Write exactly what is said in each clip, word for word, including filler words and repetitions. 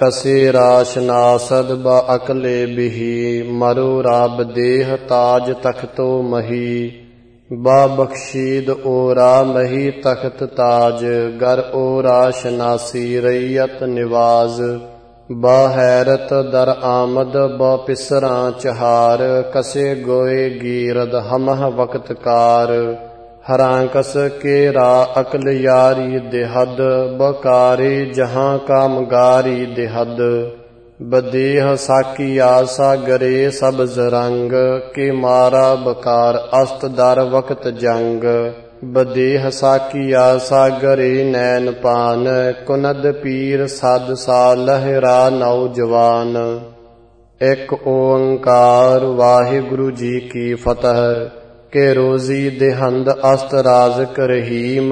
कसे राश नासद ब अकले बिही मरो राब देह ताज तख्तो मही बा बख्शीद ओरा मही तख्त ताज गर ओरा शनासी रैयत निवाज ब हैरत दर आमद ब पिसरा चहार कसे गोए गीरद हमह वक्त कार हरां कस के रा अकल यारी देहद बकारी जहां कामगारी देहद बदेह साकी आसा गरे सब्ज रंग के मारा बकार अस्त दर वक्त जंग बदेह साकी आसा गरे नैन पान कुनद पीर सद सालहरा नौजवान। एक ओंकार वाहिगुरु जी की फतह के रोजी देहंद अस्त राजक रहीम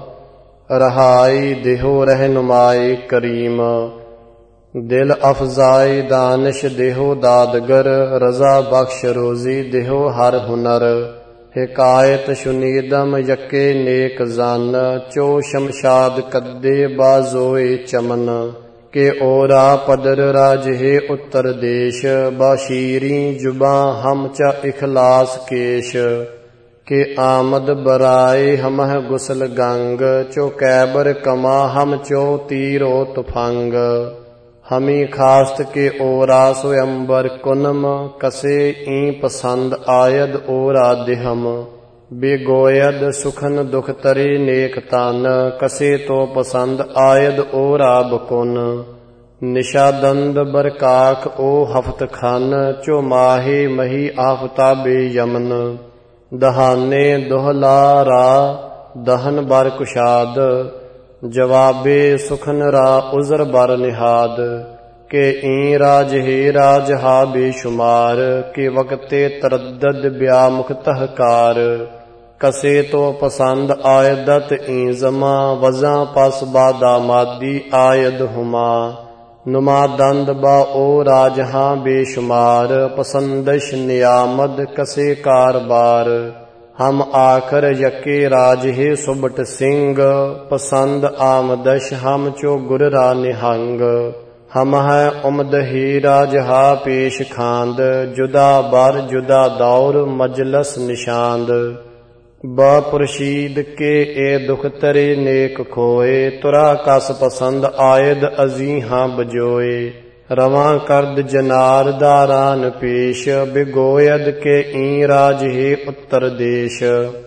रहाई देहो रहनुमाई करीम दिल अफजाई दानिश देहो दादगर रजा बख्श रोजी देहो हर हुनर हिकायत शुनीदम यके नेक जन चो शमशाद कद्दे बाजोए चमन के ओरा पदर राजहे उत्तर देश बाशीरी जुबा हम च इखलास केश के आमद बराए हमह गुसल गंग चो कैबर कमा हम चो तीरो तुफंग हमी खास्त के ओरा स्वयंबर कुनम कसे ई पसंद आयद ओरा दिहम बेगोयद सुखन दुख तरे नेक तन कसे तो पसंद आयद ओरा बकुन निशादंद बरकाख ओ हफ्त खान चो माहे मही आफताबे यमन दहाने दोहला रा दहन बर कुशाद जवाबे सुखन रा उजर बर निहाद के ई राज हे राज हा बेशुमार के वक्ते तरद्दद ब्यामुख तहकार कसे तो पसंद आयदत ई जमा वजा पस बादा मादी आयद हुमा नुमा दंद बा ओ राजहा बेशुमार पसंदश नियामद कसे कारबार हम आखर यके राज हे सुबट सिंह पसंद आमदश हम चो गुररा निहंग हम है उमद ही राजहा पेश खांद जुदा बर जुदा दौर मजलस निशांद ब पुरशीद के ए दुख तरे नेक खोए तुरा कस पसंद आयद अजी हाँ बजोए रवां करद जनार दारान पेश बिगोयद के ई राज हे उत्तर देश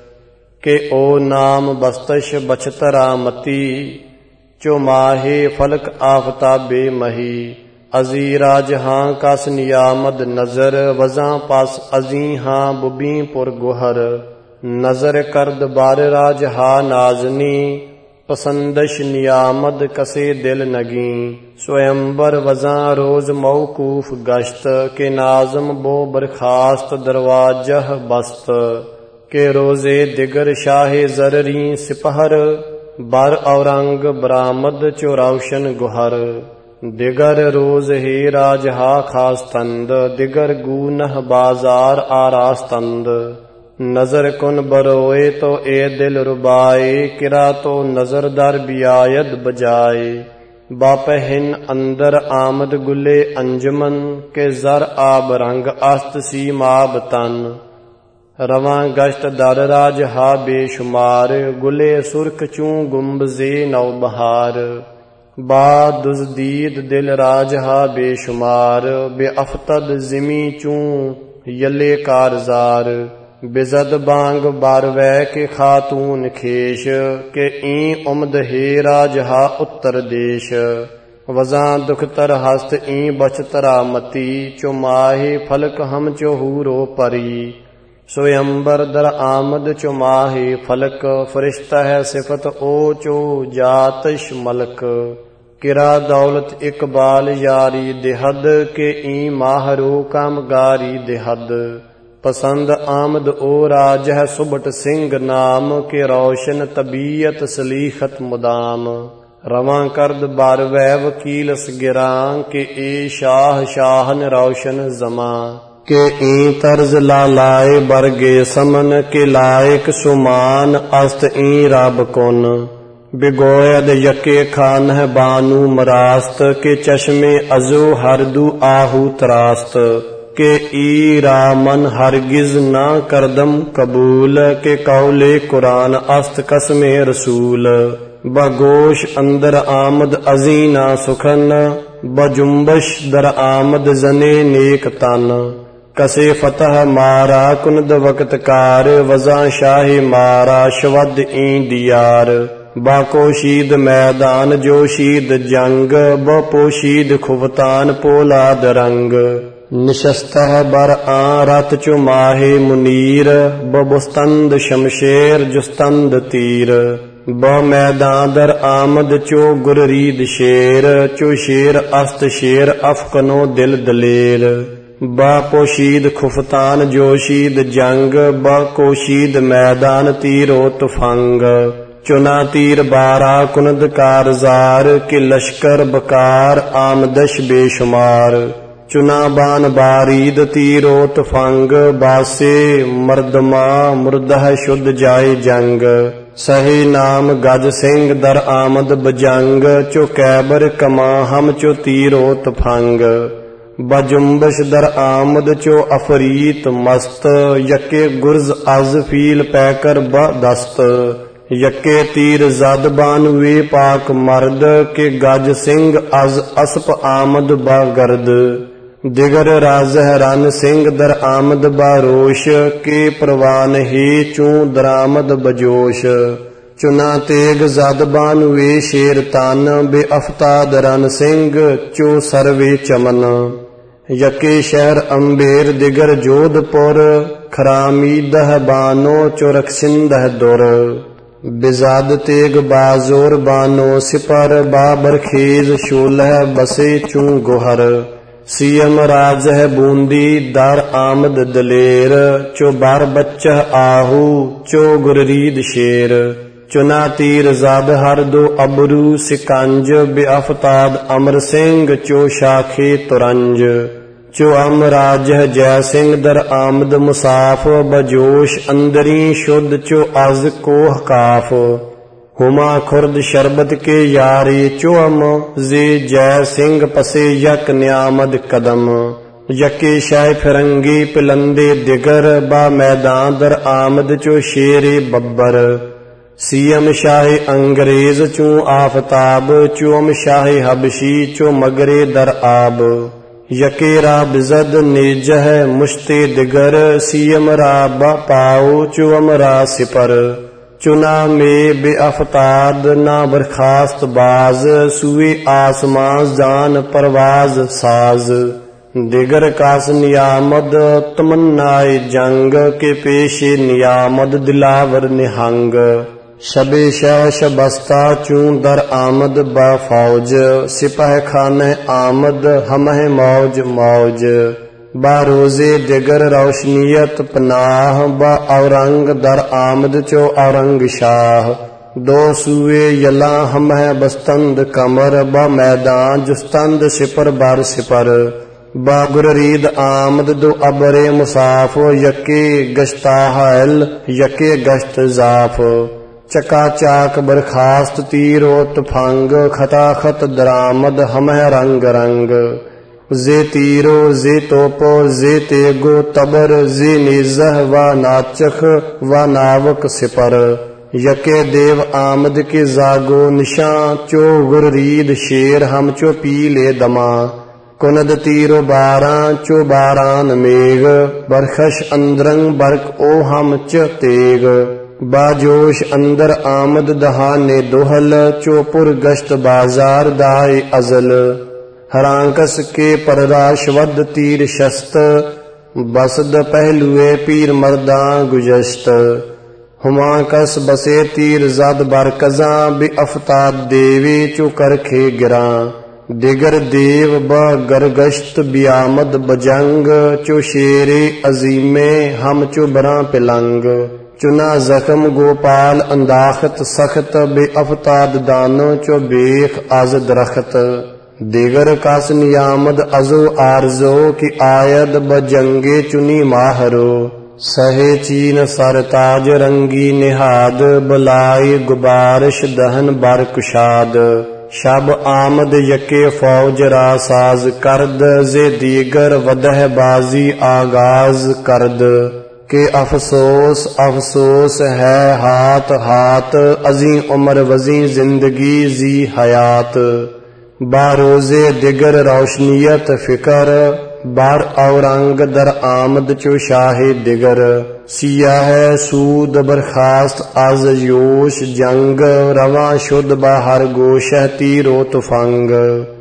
के ओ नाम बस्तश बछतरा मती चो माहे फलक आफताबे मही अजी राज हाँ कस नियामद नजर वजा पास अजी हाँ बुबी पुर गुहर नजर करद बार राज हा नाजनी पसंदश नियामद कसे दिल नगी स्वयंबर वजा रोज मौकूफ गश्त के नाजम बो बरखास्त दरवाजह बस्त के रोजे दिगर शाहे जररी सिपहर बर औरंग बरामद चो रोशन गुहर दिगर रोज हे राज हा खास्तंद दिगर गूनह बाजार आरास्तंद नजर कुन बरोए तो ए दिल रुबाए किरा तो नजर दर बियायद बजाए बापहिन अंदर आमद गुले अंजमन के जर आब रंग अस्त सीमाब तन रवां गश्त दर राज हा बेशुमार गुले सुर्ख चूं गुम्बजे नौ बहार बा दुजदीद दिल राज हा बेशुमार बेअफ्तद जिमी चूं यले कारजार बिजद बांग बारवै के खातून खेश के ई उमद हे राज हा उत्तर देश वजा दुख तर हस्त ई बचतरा मती चो माहे फलक हम चो हूरो परी स्वयंबर दर आमद चो माहे फलक फरिश्ता है सिफत ओ चो जातश मलक किरा दौलत इकबाल यारी देहद के ई माहरो कामगारी देहद पसंद आमद ओ राज है सुबट सिंह नाम के रोशन तबीयत सलीखत मुदाम रवां करद बार वै वकील सगिरां के ए शाह शाहन रोशन जमा के ई तर्ज ला लाए बरगे समन के लायक सुमान अस्त ई रब कुन बिगोयद यके खान है बानु मरास्त के चश्मे अजो हरदू आहू त्रास्त के ई रामन हरगिज ना करदम कबूल के कौले कुरान अस्त कसमे रसूल बगोश अंदर आमद अजीना सुखन बजुम्बश दर आमद जने नेक तन कसे फतह मारा कुनद वक्त कार वजा शाही मारा शवद ई दियार बाकोशीद मैदान जोशीद जंग बपोशीद खुबतान पोलाद रंग निशस्तह बर आ रत चु माहे मुनीर बबुस्तंद शमशेर जुस्तंद तीर ब मैदान दर आमद चो गुररीद शेर चो शेर अस्त शेर अफकनो दिल दलेर बा पोशीद खुफतान जोशीद जंग ब कोशीद मैदान तीरो तुफंग चुना तीर बारा कुनद कारजार के लश्कर बकार आमदश बेशुमार चुना बान बारीद तीरो तुफंग बासे मर्दमा मुर्दह शुद्ध जाए जंग सही नाम गज सिंह दर आमद बजंग चो कैबर कमा हम चो तीरो तुफंग बजुम्बश दर आमद चो अफरीत मस्त यके गुर्ज अज फील पैकर ब दस्त यके तीर जद बानवे पाक मर्द के गज सिंह अज असप आमद बा गर्द दिगर राजह रन सिंह दर आमद बारोश के प्रवान ही चू दरामद बजोश चुना तेग जद बानवे शेर तन बे अफताद रन सिंह चो सरवे चमन यके शहर अम्बेर दिगर जोधपुर खरामीदह बानो चो रक्षिंदह दुर बिजाद तेग बाजोर बानो सिपर बाबर खेज शोलह बसे चू गोहर सीयम राज है बूंदी दर आमद दलेर चो बार बच्चह आहू चो गुररीद शेर चुना तीर जाद हर दो अबरू सिकंज बेअफताद अमर सिंह चो शाखे तुरंज चो अम राज जय सिंह दर आमद मुसाफ बजोश अंदरी शुद्ध चो अज कोह काफ हुमा खुर्द शरबत के यारी चो अम जे जय सिंह पसे यक न्यामद कदम यके शाह फिरंगी पिलंदे दिगर बा मैदान दर आमद चो शेरे बब्बर सीयम शाह अंग्रेज चो आफताब चोम शाह हबशी चो मगरे दर आब यके रा बिजद नेजह मुश्ते दिगर सीयम रा बा पाओ चुअम रा सिपर चुना में बेअफताद ना बरखास्त बाज सुए आसमां जान परवाज साज दिगर कास नियामद तमन्नाए जंग के पेशे नियामद दिलावर निहंग शबे शह शबस्ता चू दर आमद बा फौज सिपाह खाने आमद हमह मौज मौज बा रोजे दिगर रोशनियत पनाह बा औरंग दर आमद चो औरंग शाह दो सूए यला हमह बस्तंद कमर बा मैदान जुस्तंद सिपर बार सिपर बा गुररीद आमद दो अबरे मुसाफ यके गश्ताहल यके गश्त जाफ चका चाक बरखास्त तीरो तुफंग खताखत दरामद हमह रंग रंग जे तीरो जे तोपो जे तेगो तबर जे निजह व नाचख व नावक सिपर यके देव आमद के जागो निशा चो गुररीद शेर हम चो पीले दमा कुनद तीरो बारा चो बारान मेघ बरखश अंदरंग बरक ओ हम च तेग बाजोश अंदर आमद दहाने दोहल चोपुर गश्त बाजार दाए अजल हरांकस के परराशवद तीर शस्त बसद पहलुए पीर मर्दा गुजश्त हुमाकस बसे तीर जद बरकजा बे अफताद देवे चो करखे गिरा दिगर देव ब गरगश्त बियामद बजंग चो शेरे अजीमे हम चो बरा पिलंग चुना जख्म गोपाल अंदाखत सख्त बे अफताद दानो चो बेख आज दरख्त दिगर कास नियामद अजो आरजो की आयद ब जंगे चुनी माहरो ਸਹੇ ਚੀਨ ਸਰਤਾਜ ਰੰਗੀ ਨਿਹਾਦ ਬੁਲਾਈ ਗੁਬਾਰਿਸ਼ ਦਹਨ ਬਰ ਕੁਸ਼ਾਦ ਸ਼ਬ ਆਮਦ ਯਕੇ ਫੌਜ ਰਾ ਸਾਜ਼ ਕਰਦ ਜ਼ੇ ਦੀਗਰ ਵਦਹ ਬਾਜ਼ੀ ਆਗਾਜ਼ ਕਰਦ ਕਿ ਅਫਸੋਸ ਅਫਸੋਸ ਹੈ ਹਾਥ ਹਾਥ ਅਜ਼ੀ ਉਮਰ ਵਜ਼ੀ ਜ਼ਿੰਦਗੀ ਜ਼ੀ ਹयात बारोज़े दिगर रोशनीयत फिकर बार औरंग दर आमद चो शाहे दिगर सियाह सूद बरखास्त अज योश जंग रवा शुद्ध बाहर गोशह तीरो तुफंग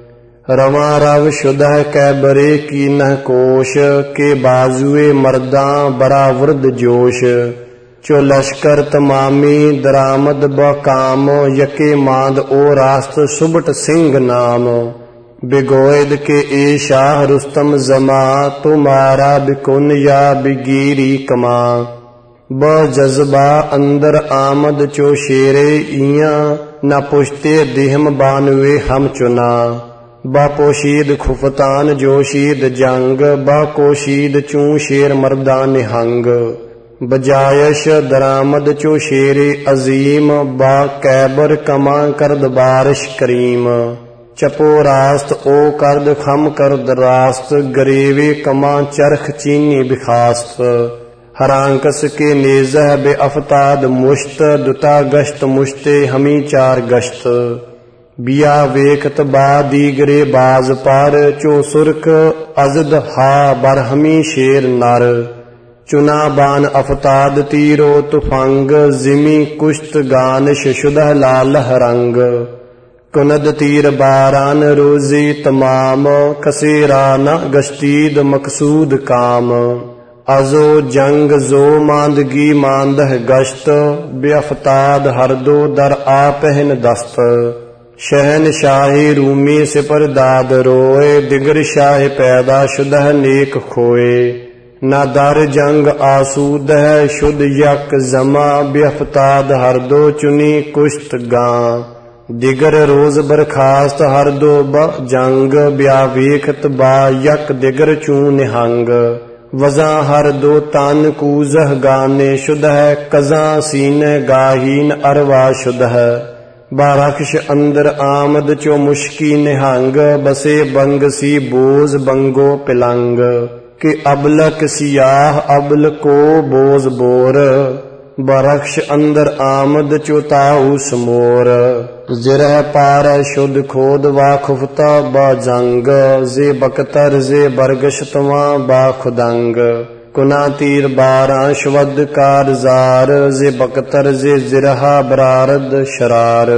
रवा रव शुद्ध कैबरे की नह कोश के बाजुए मर्दा बरा वृद जोश चो लश्कर तमामी दरामद बकाम यके मांद ओ रास्त सुबट सिंह नाम बिगोयद के ए शाह रुस्तम जमा तुम्हारा बिकुन या बिगीरी कमा ब जज्बा अंदर आमद चो शेरे इया न पुश्ते दिहम बानवे हम चुना बा पोशीद खुफतान जोशीद जंग बा कोशीद चू शेर मर्दा निहंग बजायश दरामद चो शेरे अजीम बा कैबर कमा करद बारिश करीम चपो रास्त ओ करद खम करद रास्त गरीबे कमा चरख चीनी बिखास्त हरांकस के नेजह बे अफताद मुश्त दुता गश्त मुश्ते हमी चार गश्त बिया वेकत बा दीगरे बाज पार चो सुरख अजद हा बरहमी शेर नर चुना बान अफताद तीरो तुफंग जिमी कुश्त गानिश शुदा लालह रंग कुनद तीर बारान रोजी तमाम कसेरा न गश्तीद मकसूद काम अजो जंग जो मांदगी मांदह गश्त बेअफताद हर दो दर आ पहन दस्त शहन शाही रूमी सिपर दाद रोए दिगर शाह पैदा शुदह नेक खोए ना दर जंग आसूद है शुद्ध यक जमा बेअफताद हर दो चुनी कुश्त गां दिगर रोज बरखास्त हर दो ब जंग ब्या वेखत बा यक दिगर चू निहंग वजा हर दो तन कूजह गाने शुद्ध है कजा सीने गाहीन अरवा शुद्ध है बारक्ष अंदर आमद चो मुश्की निहंग बसे बंग सी बोझ बंगो पिलंग कि अबलक सियाह अबल को बोझ बोर बरक्ष अंदर आमद चोताउस मोर जिरह पार शुद्ध खोद वा खुफता बा जंग जे बकतर जे बरगश तवा बा खुदंग कुना तीर बारा शवद कारजार जे बकतर जे जिरहा बरारद शरार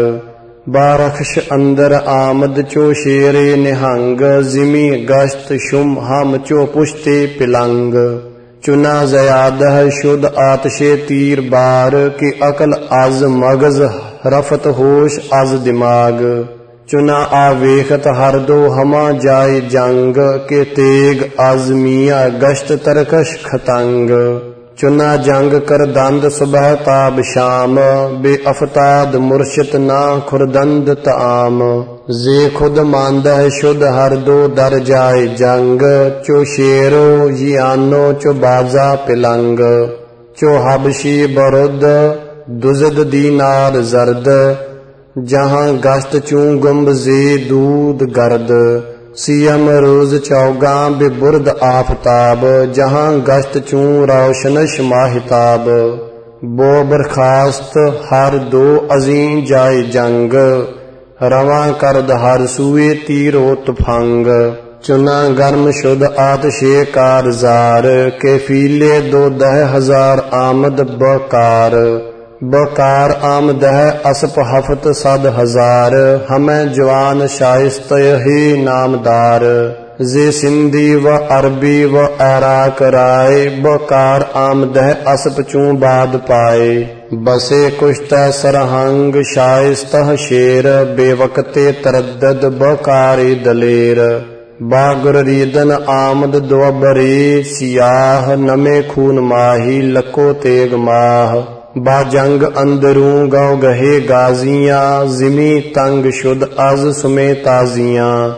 बारख्श अंदर आमद चो शेरे निहंग जिमी गश्त शुम हम चो पुश्ते पिलंग चुना जयादह शुद्ध आतशे तीर बार के अकल आज मगज रफत होश आज दिमाग चुना आवेखत हर दो हमा जाए जंग के तेग आजमिया गश्त तरकश खतंग चुना जंग कर दंद सुबह ताब शाम बे अफताद मुर्शिद ना खुरदंद ताम जे खुद मांदा है शुद्ध हर दो दर जाए जंग चो शेरो यानो चो बाजा पिलंग चो हबशी बरुद दुजद दीनार जर्द जहां गश्त चू गुम्ब जे दूध गर्द सियम रोज चौगा बेबुर्द आफताब जहां गश्त चू रोशनश माहिताब बो बरखास्त हर दो अजीम जाए जंग रवा करद हर सूए तीरो तुफंग चुना गर्म शुद्ध आतशे कारजार के फीले दो दह हजार आमद बकार बकार आमदह असप हफत सद हजार हमें जवान शाइस्त ही नामदार जे सिंधी व अरबी व अराक राय बकार आमदह असप चू बाद पाए बसे कुश्त सरहंग शाइस्तह शेर बेवकते तरद्दद बकारी दलेर बागर रीदन आमद दुअबरी सियाह नमे खून माही लको तेग माह बाजंग अंदरूं गौ गहे गाजियां जिमी तंग शुद्ध अज सुमे ताजियां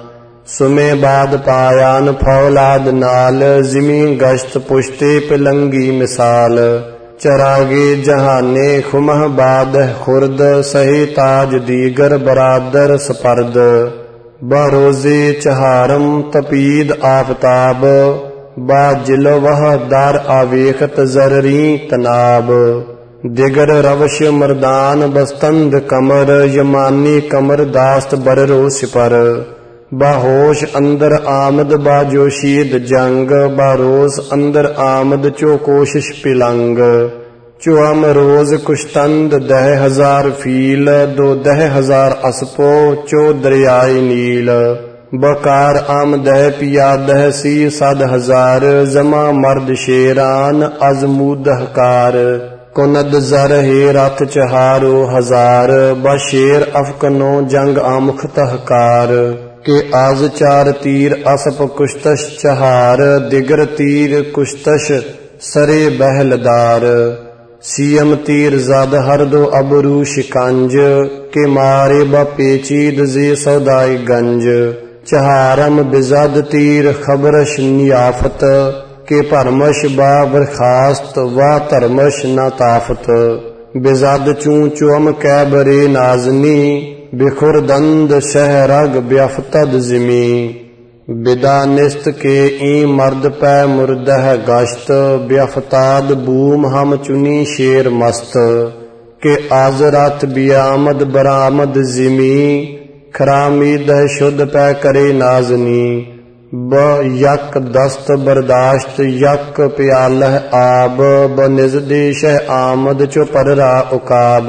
ਸੁਮੇ ਬਾਦ ਪਾਇਆਨ ਫੌਲਾਦ ਨਾਲ, ਜ਼ਿਮੀ ਗਸ਼ਤ ਪੁਸ਼ਤੇ ਪਿਲੰਗੀ ਮਿਸਾਲ। ਚਰਾਗੇ ਜਹਾਨੇ ਖੁਮਹ ਬਾਦ ਖੁਰਦ, ਸਹੀ ਤਾਜ ਦੀਗਰ ਬਰਾਦਰ ਸਪਰਦ। ਬਰੋਜ਼ੇ ਚਹਾਰਮ ਤਪੀਦ ਆਫਤਾਬ, ਬਾਜਿਲ ਵਹ ਦਰ ਆਵੇਖਤ ਜ਼ਰਰੀ ਤਨਾਬ। ਦਿਗਰ ਰਵਸ਼ ਮਰਦਾਨ ਬਸਤੰਦ ਕਮਰ, ਯਮਾਨੀ ਕਮਰ ਦਾਸਤ ਬਰਰੋ ਸਿਪਰ। ਬਾਹੋਸ਼ ਅੰਦਰ ਆਮਦ ਬਾਜੋਸ਼ੀਦ ਜੰਗ, ਬਾਰੋਸ ਅੰਦਰ ਆਮਦ ਚੋ ਕੋਸ਼ਿਸ਼ ਪਿਲੰਗ। ਚੋ ਅਮ ਰੋਜ਼ ਕੁਸ਼ਤੰਦ ਦਹ ਹਜ਼ਾਰ ਫੀਲ, ਦੋ ਦਹ ਹਜ਼ਾਰ ਅਸਪੋ ਚੋ ਦਰਿਆਈ ਨੀਲ। ਬਕਾਰ ਆਮ ਦਹ ਪਿਆ ਦਹ ਸੀ ਸਦ ਹਜ਼ਾਰ, ਜਮਾ ਮਰਦ ਸ਼ੇਰਾਨ ਅਜ਼ਮੂਦ ਹਕਾਰ। ਕੁਨਦ ਜ਼ਰ ਹੈ ਰਥ ਚਹਾਰੋ ਹਜ਼ਾਰ, ਬਸ਼ੇਰ ਅਫਕਨੋ ਜੰਗ ਆਮੁਖ ਤਹਕਾਰ। ਕਿ ਆਜ ਚਾਰ ਤੀਰ ਅਸਪ ਕੁਸ਼ਤਸ਼ ਚਹਾਰ, ਦਿਗਰ ਤੀਰ ਕੁਸ਼ਤਸ਼ ਸਰੇ ਬਹਿਲਦਾਰ। ਸੀਯਮ ਤੀਰ ਜ਼ਦ ਹਰਦੋ ਅਬਰੂ ਸ਼ਿਕੰਜ, ਕੇ ਮਾਰੇ ਬ ਪੇਚੀਦ ਜੇ ਸੌਦਾਈ ਗੰਜ। ਚਹਾਰਮ ਬਿਜ਼ਦ ਤੀਰ ਖਬਰਸ਼ ਨਿਆਫਤ, ਕੇ ਭਰਮਸ਼ ਬਾ ਬਰਖਾਸਤ ਵਾ ਧਰਮਸ਼ ਨਾ ਤਾਫਤ। ਬਿਜ਼ਦ ਚੂੰ ਚੁਅਮ ਕੈ ਬਰੇ ਨਾਜ਼ਨੀ, ਬਿਖੁਰਦੰਦ ਸ਼ਹਿਰਗ ਬਿਆਫਤਦ ਜ਼ਿਮੀ। ਬਿਦਾ ਨਿਸਤ ਕੇ ਈ ਮਰਦ ਪੈ ਮੁਰਦਹ ਗਸ਼ਤ, ਬਿਆਫਤਾਦ ਬੂਮ ਹਮ ਚੁਨੀ ਸ਼ੇਰ ਮਸਤ। ਕੇ ਆਜ਼ ਰਾਤ ਬਿਆਮਦ ਬਰਾਮਦ ਜ਼ਿਮੀ, ਖਰਾਮੀਦ ਸ਼ੁੱਧ ਪੈ ਕਰੇ ਨਾਜ਼ਨੀ। ਬ ਯਕ ਦਸਤ ਬਰਦਾਸ਼ਤ ਯਕ ਪਿਆਲਹ ਆਬ, ਬ ਨਿਜ ਦੇਸ਼ਹ ਆਮਦ ਚੋ ਪਰਰਾ ਉਕਾਬ।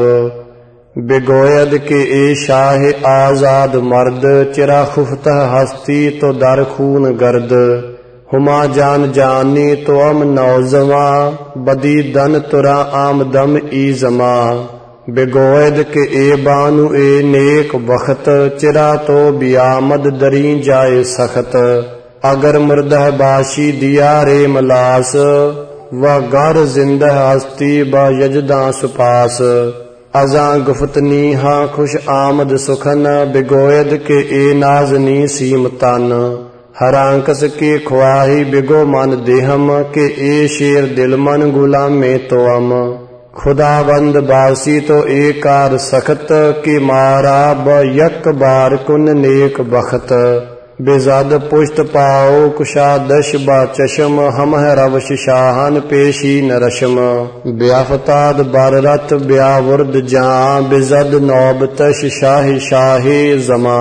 ਬਿਗੋਇਦ ਕੇ ਏ ਸ਼ਾਹ ਆਜ਼ਾਦ ਮਰਦ, ਚਿਰਾ ਖੁਫਤਹ ਹਸਤੀ ਤੋ ਦਰ ਖੂਨ ਗਰਦ। ਹੁਮਾ ਜਾਨ ਜਾਨੀ ਤੋ ਅਮ ਨੌਜਵਾਂ, ਬਦੀ ਦਨ ਤੁਰਾ ਆਮਦਮ ਈ ਜ਼ਮਾ। ਬਿਗੋਇਦ ਕੇ ਏ ਬਾਨੂ ਏ ਨੇਕ ਬਖਤ, ਚਿਰਾ ਤੋ ਬਿਆਮਦ ਦਰੀ ਜਾਏ ਸਖਤ। ਅਗਰ ਮੁਰਦਹ ਬਾਸ਼ੀ ਦਿਆ ਰੇ ਮਲਾਸ, व गर जिंदह हस्ती ब यजदा सुपास। अजा गुफ्तनी हाँ खुश आमद सुखन, बिगोयद के ए नाजनी सीम तन। हरांकस के ख्वाही बिगो मन देहम, के ए शेर दिल मन गुलाम में तो अम। खुदाबंद बासी तो ए कार सख्त, के मारा ब यक बार कुन नेक बखत। बेजाद पुष्ट पाओ कुशादश बा चशम, हम है रवश शाहन पेशी न रशम। ब्याफताद बार रथ ब्यावुर्द जां, बेजद नौबतश शाही शाही जमा।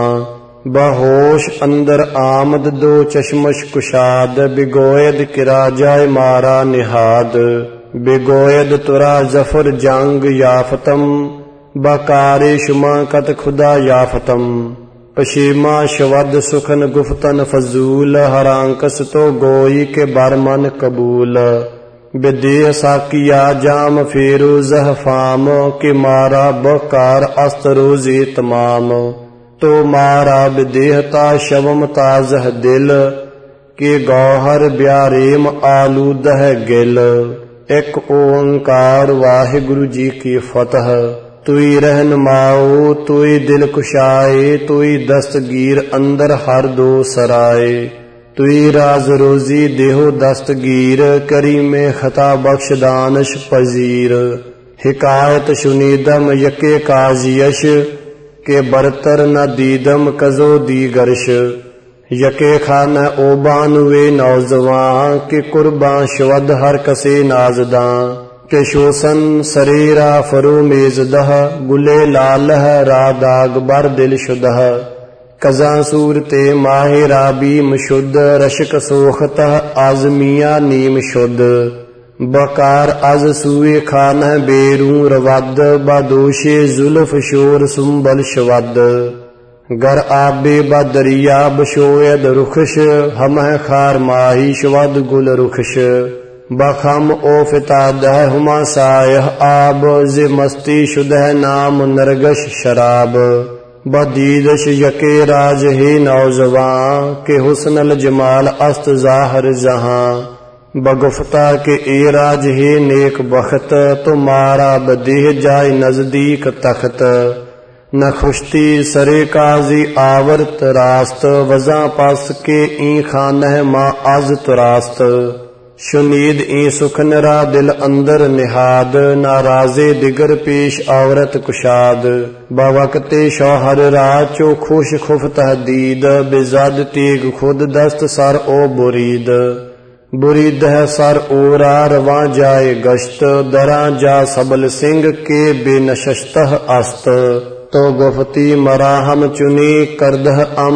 बहोश अंदर आमद दो चश्मश कुशाद, बिगोयद किरा जाय मारा निहाद। बिगोयद तुरा जफर जंग याफतम, बकारे शुमा कत खुदा याफतम। पशीमा शवद सुखन गुफ्तन फजूल, हरांकस तो गोई के बरमन कबूल। बिदेह साकिया जाम फेरोजह फाम, के मारा बकार अस्त्रोजे तमाम। तो मारा बिदेहता शवम ताजह दिल, के गौहर ब्यारेम आलूदह गिल। एक ओंकार वाहिगुरु जी की फतह। तुई रहनुमाओ तुई दिल कुशाए, तुई दस्तगीर अंदर हर दो सराए। तुई राज रोजी देहो दस्तगीर, करी में खता बख्श दानश पजीर। हिकायत शुनीदम यके काजियश, के बरतर न दीदम कजो दीगरश। यके खान ओबान वे नौजवां, के कुर्बां शवद हर कसे नाजदां। के शोसन सरेरा फरो मेजदह, गुले लालह रादाग बर दिल शुदह। कजा सूरते माहे राबी मशुद्ध, रशक सोखतह आजमिया नीम शुद्ध। बकार अज सूए खान बेरू रवद, बदोशे जुल्फ शोर सुम्बल शवद। गर आबे बदरिया बशोयद रुखश, हम खार माही शवद गुल रुखश। बखम ओ फितादह हुमा सायह आब, जे मस्ती शुदह नाम नरगश शराब। बदीदश यके राज हे नौजवां, के हुस्नल जमाल अस्त जाहर जहां। बगुफ्ता के ए राज हे नेक बखत, तो मारा बदेह जाय नजदीक तख्त। न खुश्ती सरे काजी आवरत रास्त, वज़ा पस के ई खानह माँ आज तुरास्त। शुनीद ई सुख निरा दिल अंदर निहाद, ना राजे दिगर पेश औरत कुशाद। बवकते शौहर राचो खुश खुफ तहदीद, बेजाद तेग खुद दस्त सर ओ बुरीद। बुरीद है सर ओरा रवा जाए गश्त, दरा जा सबल सिंह के बेनशस्तह अस्त। तो गुफती मरा हम चुनी करदह अम,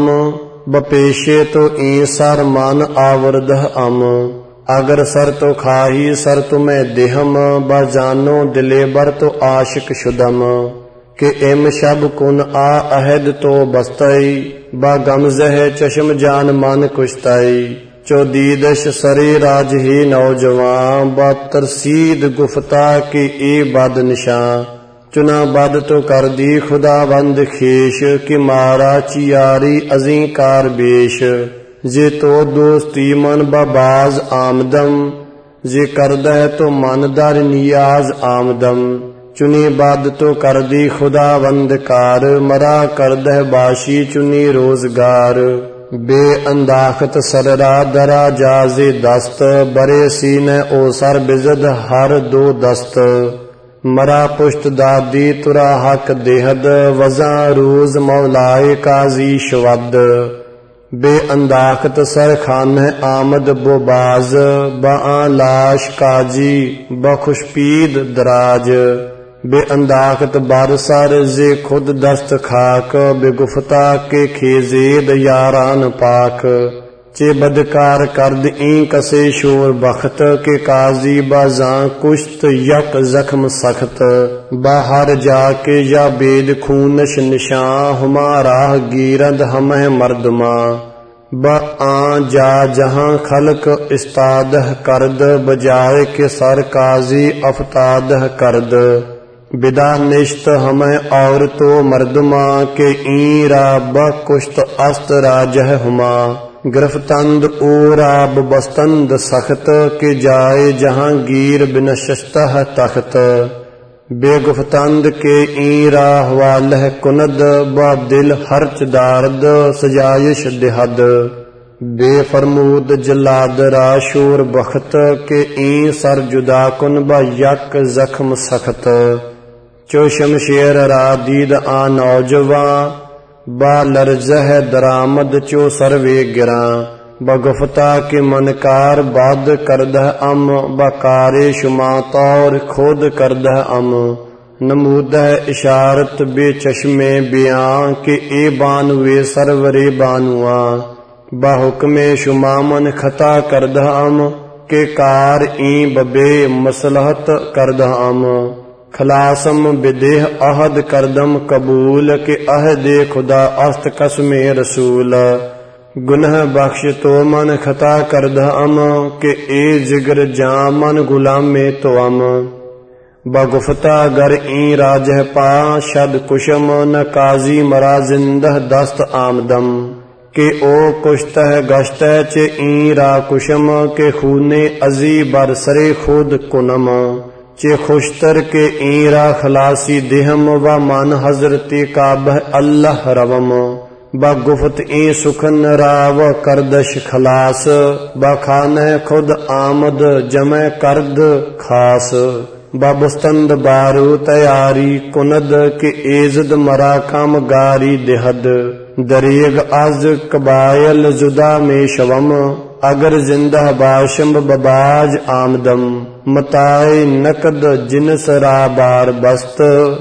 बपेशे तो ई सर मान आवरदह अम। अगर सर तो खाही सर तुम्हें देहम, ब जानो दिले बर तो आशिक शुदम। के एम शब कुन आ अहद तो बस्तई, ब गमजह चश्म जान मन कुश्तई। चो दीदश सरे राज ही नौजवान, ब तरसीद गुफ्ता की ए बद निशां। चुना बद तो कर दी खुदा बंद खेश, कि मारा चियारी अजी कार बेश। जे तो दोस्ती मन बाज आमदम, जे करद है तो मन दर नियाज आमदम। चुनी बाद तो कर दी खुदा बंदकार, मरा करद है बाशी चुनी रोजगार। बे अंदाखत सररा दरा जाजे दस्त, बरे सीने ओ सर बिजद हर दो दस्त। मरा पुष्ट दादी तुरा हक देहद, वज़ा रोज मौलाए काजी शवद। बे अंदाखत सर खान आमद बोबाज, बआ लाश काजी बखुशपीद दराज। बे अंदाखत बार सर जे खुद दस्त खाक, बेगुफ्ता के खेजेद यारान पाक। चे बदकार करद ई कसे शोर बख्त, के काजी बाजा कुश्त यक जख्म सख्त। बाहर जाके या बेद खूनश निशां, हमारा गिरद हमह मर्दमा। ब आ जा जहां खलक इस्तादह करद, बजाए के सर काजी अफतादह करद। बिदा निश्त हमें और तो मर्दमा, के ई राब कुश्त अस्त राजह हुमा। गिरफ्तंद ओ राब बस्तंद सख्त, के जाए जहां गिर बिनशस्तह तख्त। बेगुफ्तंद के ई राह वालह कुनद, ब दिल हर्च दारद सजाइश दिहद। बेफरमूद जलाद राशोर बख्त, के ई सर जुदा कुन ब यक जख्म सख्त। चो शमशेर रा दीद आ नौजवां, बा लरजह दरामद चो सर्वे गिरा। बगुफ्ता के मनकार बाद करदह अम, बकारे शुमा तौर खुद करदह अम। नमूदह इशारत बे चश्मे बियां, के ए बानुए सरवरे बानुआ। बाहुक्मे शुमा मन खता करदह अम, के कार ई बबे मसलहत करदह अम। खलासम बिदेह अहद करदम कबूल, के अहदे खुदा अस्त कसमे रसूल। गुनह बख्श तो मन खता करदह अम, के ए जिगर जा मन गुलाम में तो अम। बगुफ्ता गर ई राजह पा शद कुशम, न काजी मरा जिंदह दस्त आमदम। के ओ कुश्तह गश्तह चे ई रा कुशम, के खूने अजी बरसरे खुद कुनम। चे खुशतर के ईरा खलासी देहम, व मन हजरती काबह अल्लाह रवम। ब गुफ्त ई सुखन राव करदश खलास, ब खान खुद आमद जमै करद खास। ब बुस्तंद बारू तैयारी कुनद, के एजद मरा कम गारी देहद। दरेग आज कबायल जुदा में शवम, अगर जिंदा बाशम बबाज आमदम। मताए नकद जिनस राबार बस्त,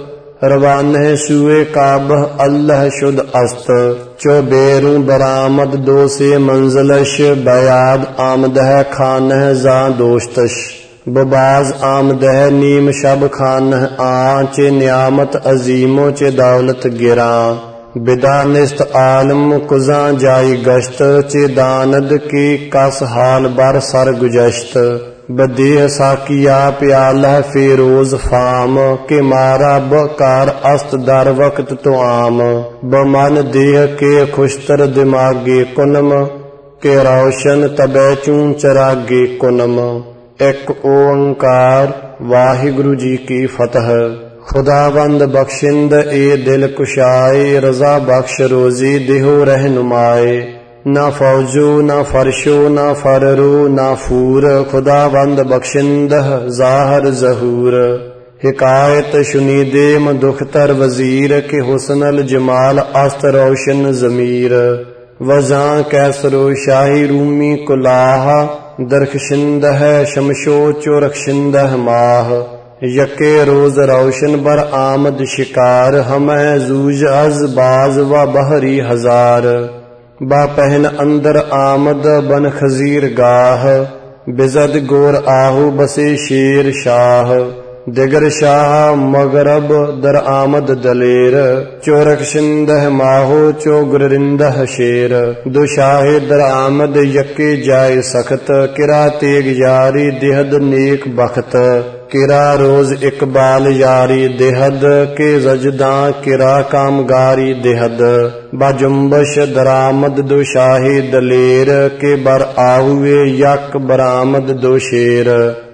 रवान सुए काबह अल्लाह शुद अस्त। चो बेरू बरामद दो से मंजलश, बयाद आमदह खानह जा दोस्तश। बबाज आमदह नीम शब खानह आ, चे नियामत अजीमो चे दौलत गिरा। बिदा निस्त आलम कुजा जाई गश्त, चे दानद की कस हाल बर सर गुजश्त। बदेह साकिया प्याला फेरोज फाम, के मारा बकार अस्त दर वक्त तो आम। बमन देह के खुशतर दिमागे कुनम, के रोशन तबे चूं चरागे कुनम। एक ओंकार। वाहिगुरु जी की फतह। खुदाबंद बख्शिंद ए दिल कुशाए, रजा बख्श रोजी देहो रहनुमाए। ना फौजो ना फरशो ना फररो ना फूर, खुदाबंद बख्शिंद जाहर जहूर। हिकायत शुनीदेम दुखतर वजीर, के हुस्नल जमाल अस्त रोशन जमीर। वजां कैसरो शाही रूमी कुलाह, दरखशिंद है शमशो चोरखशिंद माह। यके रोज रोशन बर आमद शिकार, हमें जूज अज बाज व बहरी हजार। बा पहन अंदर आमद बन खजीर गाह, बिजद गोर आहू बसे शेर शाह। दिगर शाह मगरब दर आमद दलेर, चोरखशिंदह माहो चो गुरिंदह शेर। दो शाहे दर आमद यके जाय सख्त, किरा तेग यारी देहद नेक बख्त। किरा रोज इकबाल यारी देहद, के रजदा किरा कामगारी देहद। बाजुम्बश दरामद दो शाही दलेर, के बर आहुए यक बरामद दो शेर।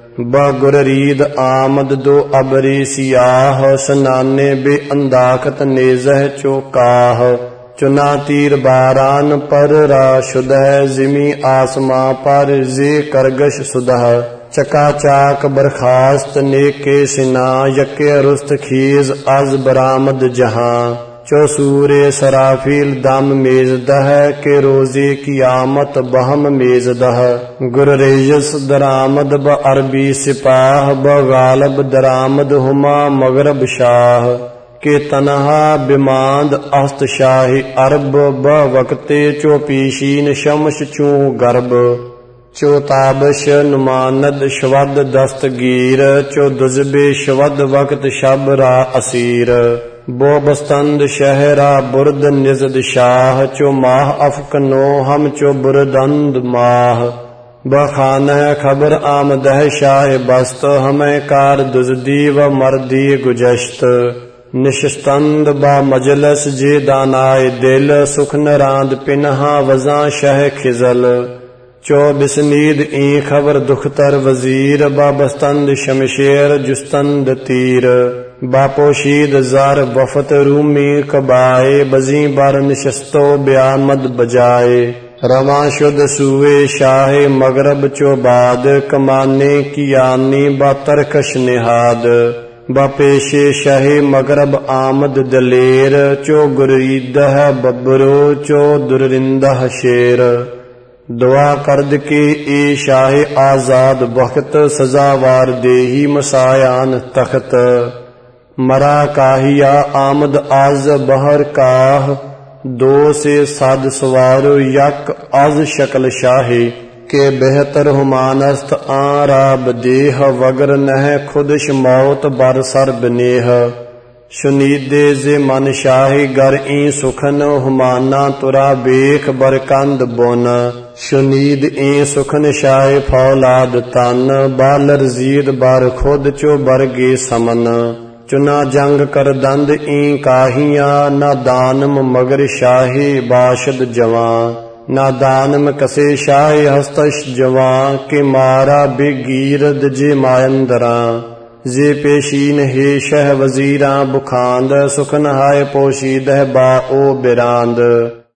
बगुररीद आमद दो अबरी सियाह, सनाने बे अंदाखत नेजह चौकाह। चुना तीर बारान पर राशुदह, जिमी आसमां पर जे करगश सुदह। चका चाक बरखास्त नेके सिना, यके रुस्त खीज अज बरामद जहां। चो सूरे सराफील दम मेजदह, के रोजे की आमत बहम मेजदह। गुररेजस दरामद ब अरबी सिपाह, ब गालब दरामद हुमा मगरब शाह। के तनहा बिमांद अस्त शाही अरब, ब वक्ते चो पीशीन शमश चू गर्ब। चो ताबश नुमानद शवद दस्तगीर, चो दुजबे शवद वक्त शब रा असीर। बो बस्तंद शहरा बुर्द निजद शाह, चो माह अफकनो हम चो बुरदंद माह। बखाना खबर आमदह शाह बस्त, हमें कार दुजदी व मर्दी गुजश्त। निशस्तंद बा मजलस जे दानाए दिल, सुख नरांद पिनहा वजा शह खिजल। चो बिस्नीद ई खबर दुखतर वजीर, बाबस्तंद शमशेर जुस्तंद तीर। बापोशीद जार वफत रूमी कबाए, बजी बार निशस्तो ब्यामद बजाए। रवा शुद सुए शाहे मगरब चो बाद, कमाने की आनी बा तरकश निहाद। बापेशे शाहे मगरब आमद दलेर, चो गुरीदह बबरो चो दुरिंदह शेर। दुआ करद के ए शाहे आजाद वक्त, सजावार देही मसायान तख्त। मरा काहिया आमद आज बहर काह, दो से साद सवारो यक आज शक्ल शाहे। के बेहतर हुमानस्त आराब देह, वगर नह खुदश मौत बर सर बनेह। शुनीदे जे मन शाही गर ई सुखन, हुमाना तुरा बेख बरकंद बुन। शुनीद ई सुखन शाहे फौलाद तन, बालर जीद बर खुद चो बरगे समन। चुना जंग कर दंद ई काहिया, ना दानम मगर शाहे बाशद जवां। ना दानम कसे शाहे हस्तश जवां, के मारा बेगीरद जे मायंदरा। जे पेशीन हे शह वजीरा बुखांद, सुखन हाय पोशीद बा ओ बिरांद।